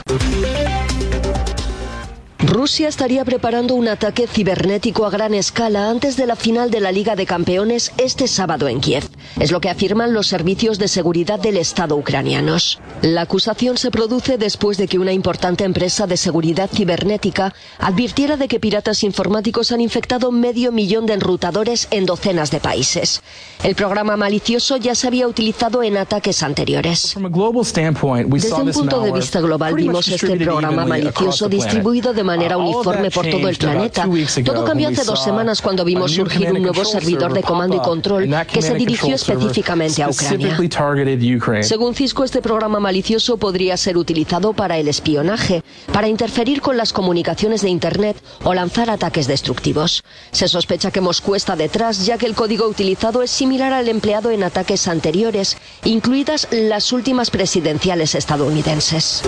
Rusia estaría preparando un ataque cibernético a gran escala antes de la final de la Liga de Campeones este sábado en Kiev. Es lo que afirman los servicios de seguridad del Estado ucranianos. La acusación se produce después de que una importante empresa de seguridad cibernética advirtiera de que piratas informáticos han infectado medio millón de enrutadores en docenas de países. El programa malicioso ya se había utilizado en ataques anteriores. Desde un punto de vista global vimos este programa malicioso distribuido de manera uniforme por todo el planeta. Todo cambió hace dos semanas cuando vimos surgir un nuevo servidor de comando y control que se dirigió específicamente a Ucrania. Según Cisco, este programa malicioso podría ser utilizado para el espionaje, para interferir con las comunicaciones de Internet o lanzar ataques destructivos. Se sospecha que Moscú está detrás, ya que el código utilizado es similar al empleado en ataques anteriores, incluidas las últimas presidenciales estadounidenses.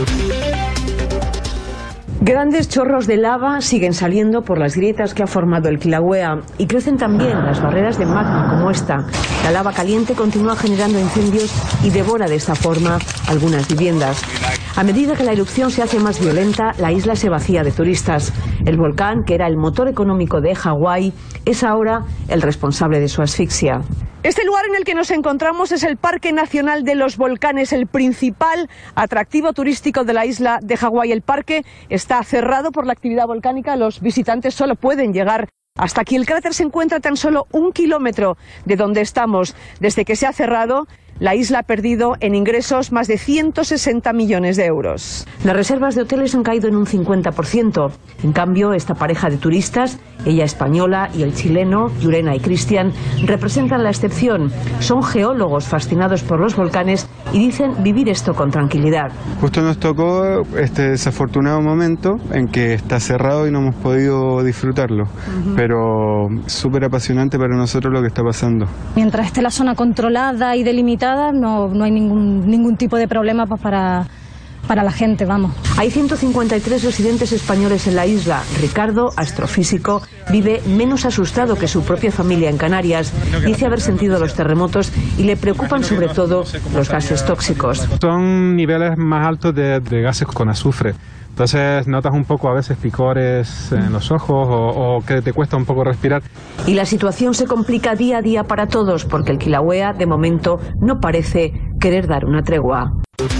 Grandes chorros de lava siguen saliendo por las grietas que ha formado el Kilauea y crecen también las barreras de magma como esta. La lava caliente continúa generando incendios y devora de esta forma algunas viviendas. A medida que la erupción se hace más violenta, la isla se vacía de turistas. El volcán, que era el motor económico de Hawái, es ahora el responsable de su asfixia. Este lugar en el que nos encontramos es el Parque Nacional de los Volcanes, el principal atractivo turístico de la isla de Hawái. El parque está cerrado por la actividad volcánica, los visitantes solo pueden llegar Hasta aquí el cráter se encuentra tan solo un kilómetro de donde estamos. Desde que se ha cerrado, la isla ha perdido en ingresos más de ciento sesenta millones de euros. Las reservas de hoteles han caído en un cincuenta por ciento. En cambio, esta pareja de turistas, ella española y el chileno, Yurena y Cristian, representan la excepción. Son geólogos fascinados por los volcanes y dicen vivir esto con tranquilidad. Justo nos tocó este desafortunado momento en que está cerrado y no hemos podido disfrutarlo. Uh-huh. Pero súper apasionante para nosotros lo que está pasando. Mientras esté la zona controlada y delimitada, No, no hay ningún, ningún tipo de problema pues, para, para la gente, vamos. Hay ciento cincuenta y tres residentes españoles en la isla. Ricardo, astrofísico, vive menos asustado que su propia familia en Canarias. Dice haber sentido los terremotos y le preocupan sobre todo los gases tóxicos. Son niveles más altos de, de gases con azufre. Entonces notas un poco a veces picores en los ojos o, o que te cuesta un poco respirar. Y la situación se complica día a día para todos porque el Kilauea, de momento, no parece querer dar una tregua.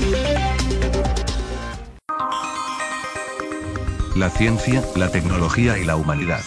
La ciencia, la tecnología y la humanidad.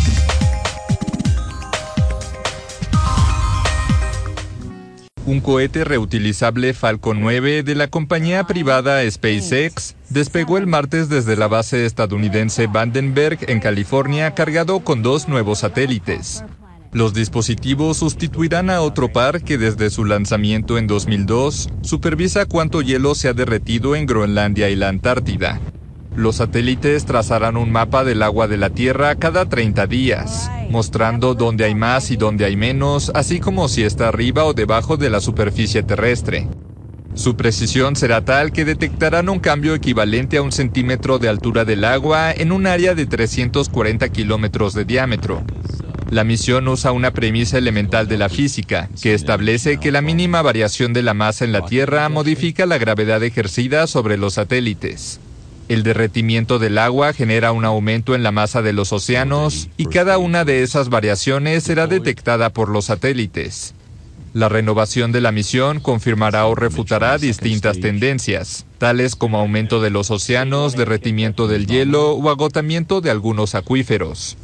Un cohete reutilizable Falcon nueve de la compañía privada SpaceX despegó el martes desde la base estadounidense Vandenberg en California cargado con dos nuevos satélites. Los dispositivos sustituirán a otro par que desde su lanzamiento en dos mil dos supervisa cuánto hielo se ha derretido en Groenlandia y la Antártida. Los satélites trazarán un mapa del agua de la Tierra cada treinta días, mostrando dónde hay más y dónde hay menos, así como si está arriba o debajo de la superficie terrestre. Su precisión será tal que detectarán un cambio equivalente a un centímetro de altura del agua en un área de trescientos cuarenta kilómetros de diámetro. La misión usa una premisa elemental de la física, que establece que la mínima variación de la masa en la Tierra modifica la gravedad ejercida sobre los satélites. El derretimiento del agua genera un aumento en la masa de los océanos y cada una de esas variaciones será detectada por los satélites. La renovación de la misión confirmará o refutará distintas tendencias, tales como aumento de los océanos, derretimiento del hielo o agotamiento de algunos acuíferos.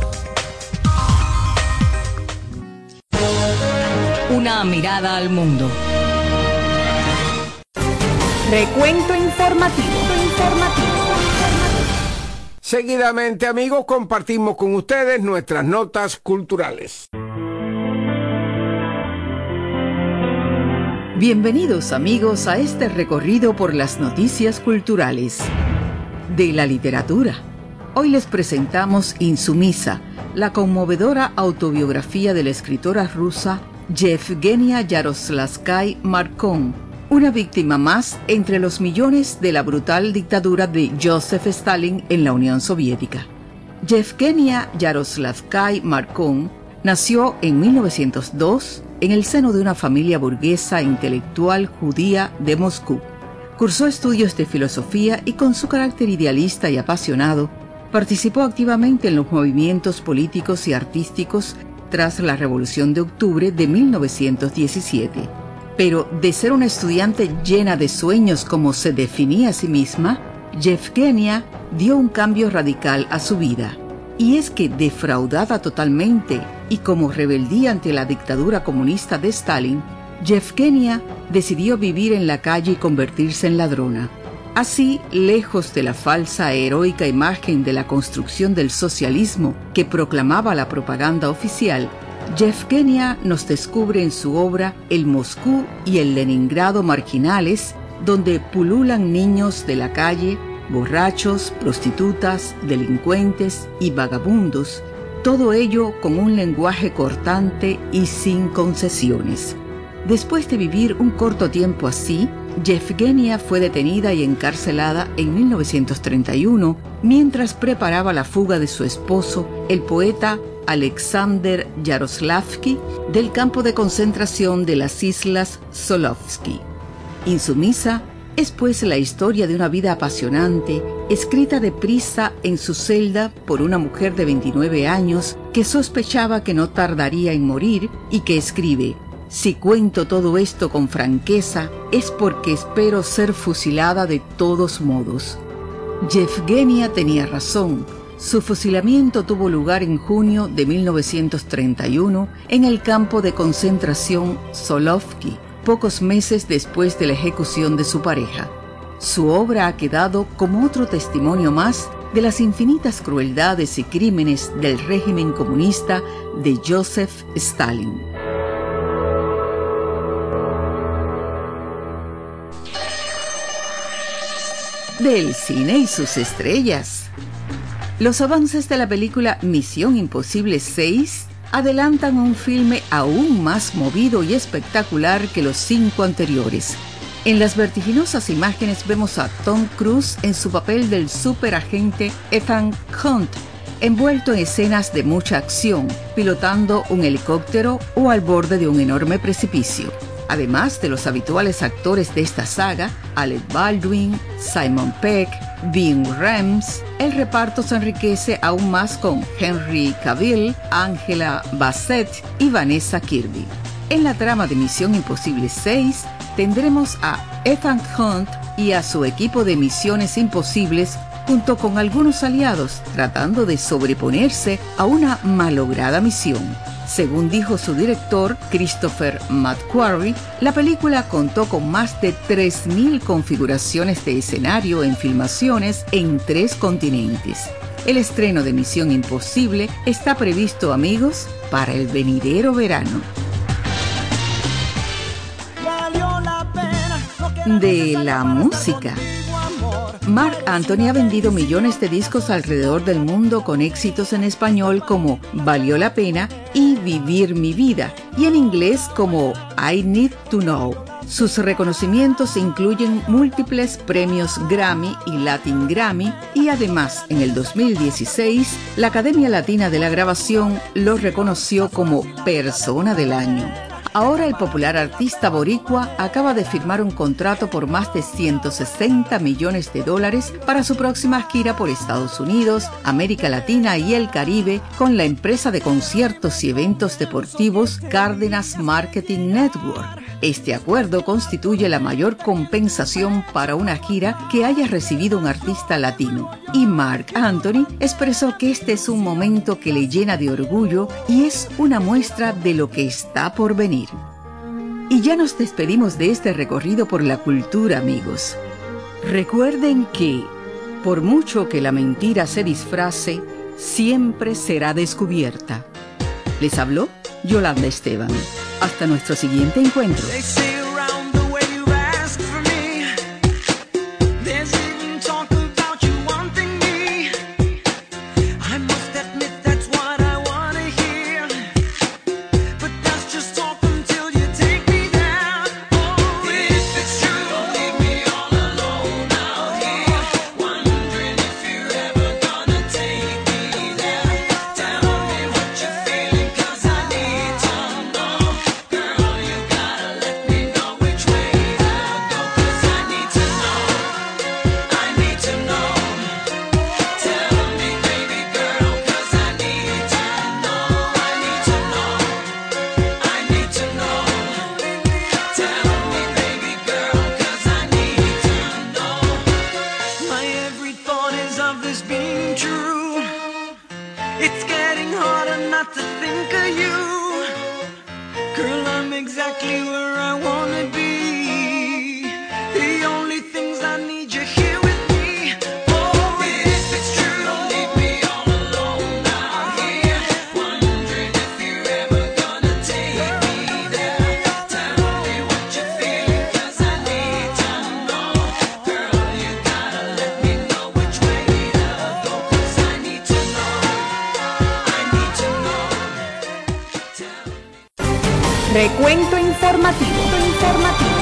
Una mirada al mundo. Recuento informativo. informativo. Seguidamente, amigos, compartimos con ustedes nuestras notas culturales. Bienvenidos, amigos, a este recorrido por las noticias culturales de la literatura. Hoy les presentamos Insumisa, la conmovedora autobiografía de la escritora rusa Yevgenia Yaroslavsky Markon, una víctima más entre los millones de la brutal dictadura de Joseph Stalin en la Unión Soviética. Yevgenia Yaroslavsky Markon nació en mil novecientos dos en el seno de una familia burguesa e intelectual judía de Moscú. Cursó estudios de filosofía y con su carácter idealista y apasionado, participó activamente en los movimientos políticos y artísticos tras la Revolución de Octubre de mil novecientos diecisiete. Pero de ser una estudiante llena de sueños como se definía a sí misma, Yevgenia dio un cambio radical a su vida. Y es que, defraudada totalmente y como rebeldía ante la dictadura comunista de Stalin, Yevgenia decidió vivir en la calle y convertirse en ladrona. Así, lejos de la falsa e heroica imagen de la construcción del socialismo que proclamaba la propaganda oficial, Yevgenia nos descubre en su obra el Moscú y el Leningrado marginales, donde pululan niños de la calle, borrachos, prostitutas, delincuentes y vagabundos, todo ello con un lenguaje cortante y sin concesiones. Después de vivir un corto tiempo así, Yevgenia fue detenida y encarcelada en mil novecientos treinta y uno mientras preparaba la fuga de su esposo, el poeta Alexander Yaroslavsky, del campo de concentración de las Islas Solovsky. Insumisa es pues la historia de una vida apasionante, escrita deprisa en su celda por una mujer de veintinueve años que sospechaba que no tardaría en morir y que escribe: «Si cuento todo esto con franqueza, es porque espero ser fusilada de todos modos». Yevgenia tenía razón. Su fusilamiento tuvo lugar en junio de mil novecientos treinta y uno en el campo de concentración Solovki, pocos meses después de la ejecución de su pareja. Su obra ha quedado como otro testimonio más de las infinitas crueldades y crímenes del régimen comunista de Joseph Stalin. Del cine y sus estrellas. Los avances de la película Misión Imposible seis adelantan un filme aún más movido y espectacular que los cinco anteriores. En las vertiginosas imágenes vemos a Tom Cruise en su papel del superagente Ethan Hunt, envuelto en escenas de mucha acción, pilotando un helicóptero o al borde de un enorme precipicio. Además de los habituales actores de esta saga, Alec Baldwin, Simon Pegg, Ving Rhames, el reparto se enriquece aún más con Henry Cavill, Angela Bassett y Vanessa Kirby. En la trama de Misión Imposible seis tendremos a Ethan Hunt y a su equipo de misiones imposibles junto con algunos aliados tratando de sobreponerse a una malograda misión. Según dijo su director, Christopher McQuarrie, la película contó con más de tres mil configuraciones de escenario en filmaciones en tres continentes. El estreno de Misión Imposible está previsto, amigos, para el venidero verano. De la música. Marc Anthony ha vendido millones de discos alrededor del mundo con éxitos en español como Valió la Pena y Vivir mi Vida, y en inglés como I Need to Know. Sus reconocimientos incluyen múltiples premios Grammy y Latin Grammy, y además, en el dos mil dieciséis, la Academia Latina de la Grabación lo reconoció como Persona del Año. Ahora el popular artista boricua acaba de firmar un contrato por más de ciento sesenta millones de dólares para su próxima gira por Estados Unidos, América Latina y el Caribe con la empresa de conciertos y eventos deportivos Cárdenas Marketing Network. Este acuerdo constituye la mayor compensación para una gira que haya recibido un artista latino. Y Marc Anthony expresó que este es un momento que le llena de orgullo y es una muestra de lo que está por venir. Y ya nos despedimos de este recorrido por la cultura, amigos. Recuerden que, por mucho que la mentira se disfrace, siempre será descubierta. Les habló Yolanda Esteban. Hasta nuestro siguiente encuentro. Recuento informativo. informativo.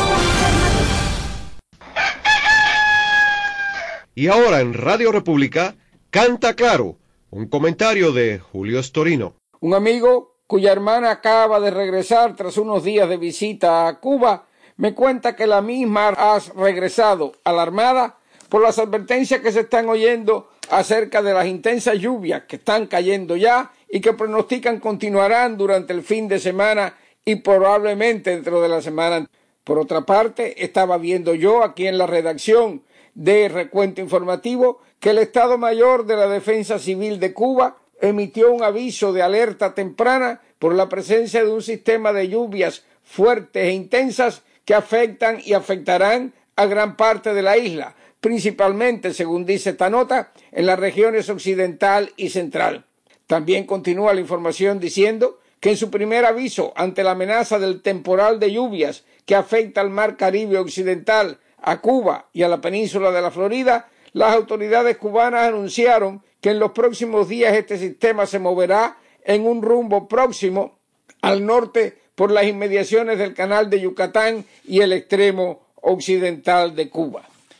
Y ahora en Radio República, Canta Claro, un comentario de Julio Storino. Un amigo cuya hermana acaba de regresar tras unos días de visita a Cuba, me cuenta que la misma ha regresado alarmada por las advertencias que se están oyendo acerca de las intensas lluvias que están cayendo ya y que pronostican continuarán durante el fin de semana y probablemente dentro de la semana. Por otra parte, estaba viendo yo aquí en la redacción de recuento informativo que el Estado Mayor de la Defensa Civil de Cuba emitió un aviso de alerta temprana por la presencia de un sistema de lluvias fuertes e intensas que afectan y afectarán a gran parte de la isla, principalmente, según dice esta nota, en las regiones occidental y central. También continúa la información diciendo que en su primer aviso ante la amenaza del temporal de lluvias que afecta al mar Caribe occidental, a Cuba y a la península de la Florida, las autoridades cubanas anunciaron que en los próximos días este sistema se moverá en un rumbo próximo al norte por las inmediaciones del canal de Yucatán y el extremo occidental de Cuba.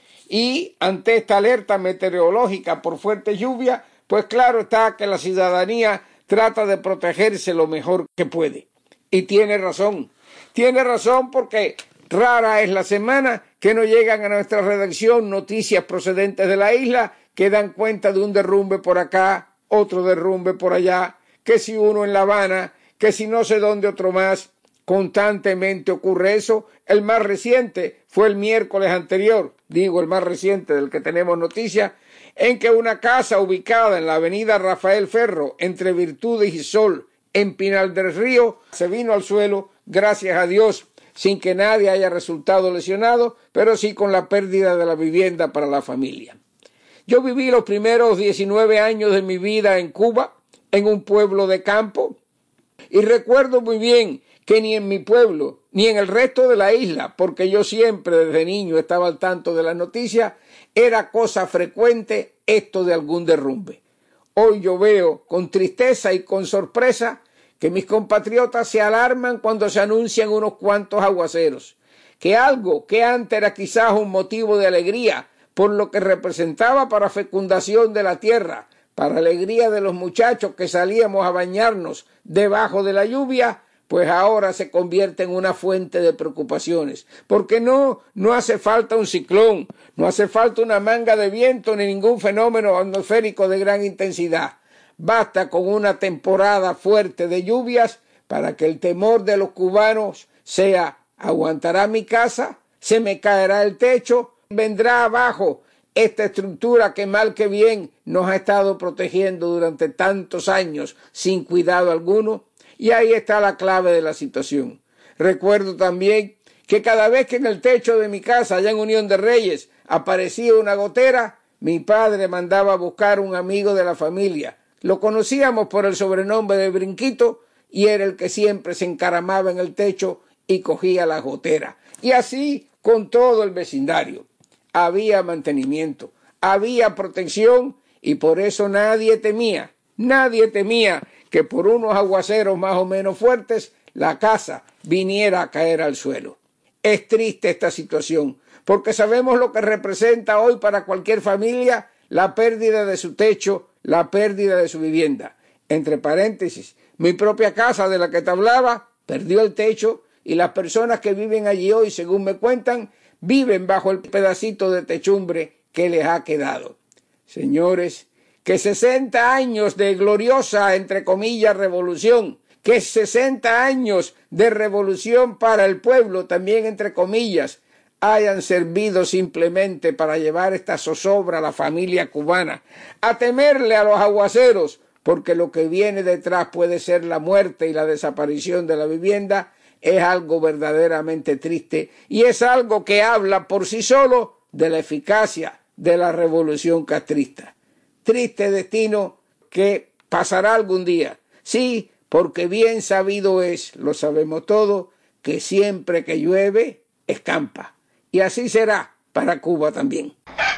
Y ante esta alerta meteorológica por fuerte lluvia, pues claro está que la ciudadanía trata de protegerse lo mejor que puede. Y tiene razón. Tiene razón porque rara es la semana que no llegan a nuestra redacción noticias procedentes de la isla que dan cuenta de un derrumbe por acá, otro derrumbe por allá, que si uno en La Habana, que si no sé dónde otro más. Constantemente ocurre eso. El más reciente fue el miércoles anterior, digo el más reciente del que tenemos noticia, en que una casa ubicada en la avenida Rafael Ferro, entre Virtudes y Sol, en Pinal del Río, se vino al suelo, gracias a Dios, sin que nadie haya resultado lesionado, pero sí con la pérdida de la vivienda para la familia. Yo viví los primeros diecinueve años de mi vida en Cuba, en un pueblo de campo, y recuerdo muy bien que ni en mi pueblo, ni en el resto de la isla, porque yo siempre desde niño estaba al tanto de las noticias, era cosa frecuente esto de algún derrumbe. Hoy yo veo con tristeza y con sorpresa que mis compatriotas se alarman cuando se anuncian unos cuantos aguaceros, que algo que antes era quizás un motivo de alegría por lo que representaba para fecundación de la tierra, para alegría de los muchachos que salíamos a bañarnos debajo de la lluvia, pues ahora se convierte en una fuente de preocupaciones. Porque no, no hace falta un ciclón, no hace falta una manga de viento ni ningún fenómeno atmosférico de gran intensidad. Basta con una temporada fuerte de lluvias para que el temor de los cubanos sea: ¿aguantará mi casa? ¿Se me caerá el techo? ¿Vendrá abajo esta estructura que mal que bien nos ha estado protegiendo durante tantos años sin cuidado alguno? Y ahí está la clave de la situación. Recuerdo también que cada vez que en el techo de mi casa, allá en Unión de Reyes, aparecía una gotera, mi padre mandaba a buscar un amigo de la familia. Lo conocíamos por el sobrenombre de Brinquito y era el que siempre se encaramaba en el techo y cogía la gotera. Y así con todo el vecindario. Había mantenimiento, había protección y por eso nadie temía, nadie temía que por unos aguaceros más o menos fuertes la casa viniera a caer al suelo. Es triste esta situación, porque sabemos lo que representa hoy para cualquier familia la pérdida de su techo, la pérdida de su vivienda. Entre paréntesis, mi propia casa de la que te hablaba perdió el techo y las personas que viven allí hoy, según me cuentan, viven bajo el pedacito de techumbre que les ha quedado. Señores, que sesenta años de gloriosa, entre comillas, revolución, que sesenta años de revolución para el pueblo, también entre comillas, hayan servido simplemente para llevar esta zozobra a la familia cubana, a temerle a los aguaceros, porque lo que viene detrás puede ser la muerte y la desaparición de la vivienda, es algo verdaderamente triste y es algo que habla por sí solo de la eficacia de la revolución castrista. Triste destino que pasará algún día. Sí, porque bien sabido es, lo sabemos todos, que siempre que llueve, escampa. Y así será para Cuba también.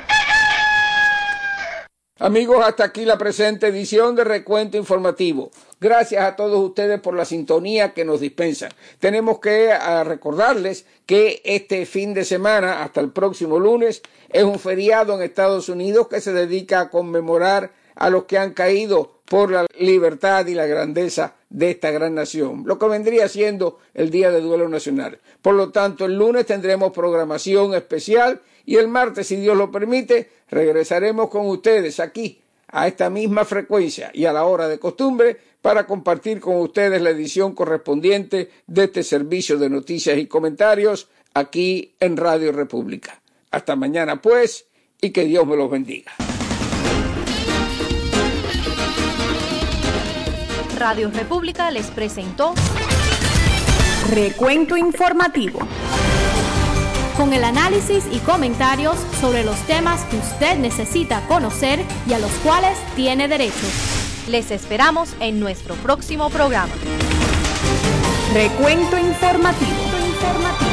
Amigos, hasta aquí la presente edición de Recuento Informativo. Gracias a todos ustedes por la sintonía que nos dispensan. Tenemos que uh, recordarles que este fin de semana, hasta el próximo lunes, es un feriado en Estados Unidos que se dedica a conmemorar a los que han caído por la libertad y la grandeza de esta gran nación, lo que vendría siendo el Día de Duelo Nacional. Por lo tanto, el lunes tendremos programación especial y el martes, si Dios lo permite, regresaremos con ustedes aquí, a esta misma frecuencia y a la hora de costumbre, para compartir con ustedes la edición correspondiente de este servicio de noticias y comentarios aquí en Radio República. Hasta mañana, pues, y que Dios me los bendiga. Radio República les presentó Recuento Informativo, con el análisis y comentarios sobre los temas que usted necesita conocer y a los cuales tiene derecho. Les esperamos en nuestro próximo programa. Recuento Informativo. Informativo.